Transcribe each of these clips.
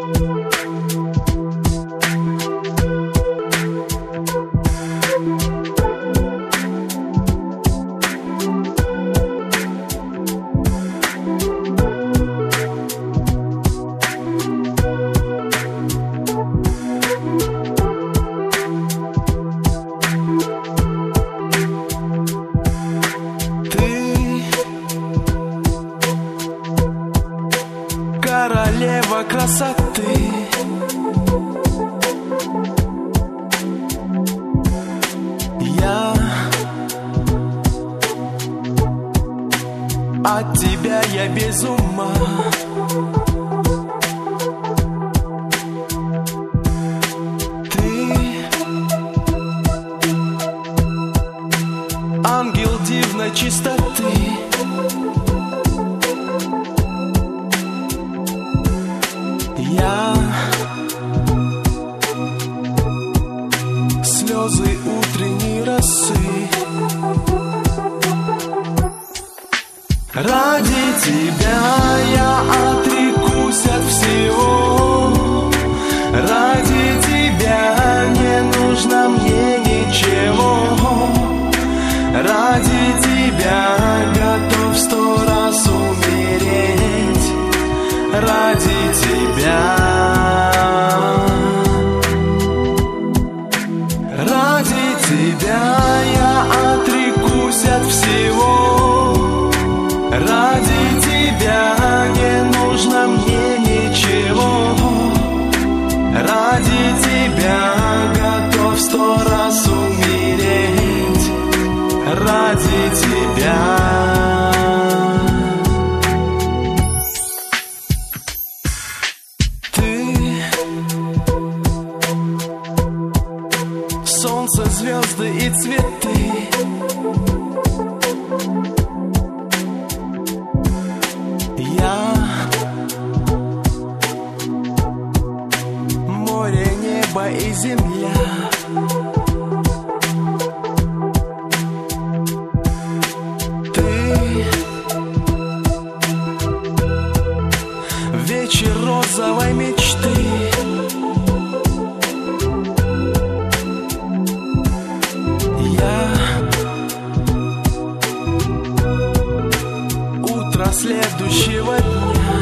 Королева красоты, я от тебя я без ума. Ты ангел дивной чистоты. Я слезы утренней росы. Ради тебя я отрекусь от всего. Ради тебя не нужно мне ничего. Ради тебя готов 100 раз умереть. Ради тебя, ради тебя я отрекусь от всего. Ради тебя не нужно мне ничего. Ради тебя готов 100 раз умереть. Ради тебя. Солнце, звезды и цветы. Я море, небо и земля. Ты вечер розовой мечты. Следующего дня.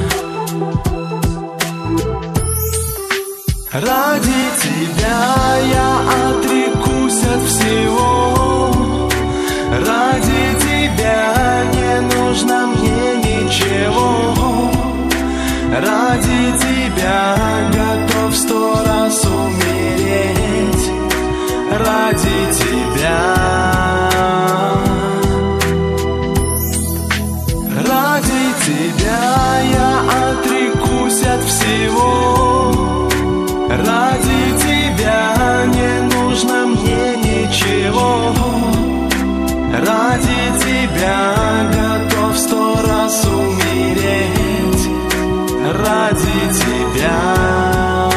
Ради тебя я отрекусь от всего. Ради тебя не нужно мне ничего. Ради тебя готов 100 раз умереть. Ради тебя. Ради тебя я отрекусь от всего. Ради тебя не нужно мне ничего. Ради тебя готов 100 раз умереть. Ради тебя.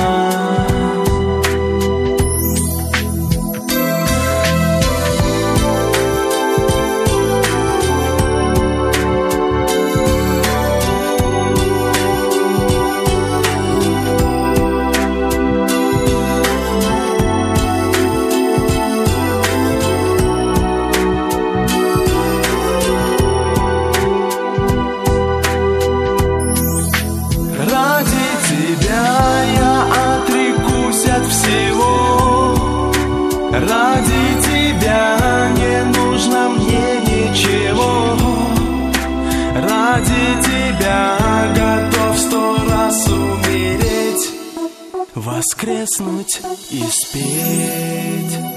Ради тебя не нужно мне ничего. Ради тебя готов 100 раз умереть, воскреснуть и спеть.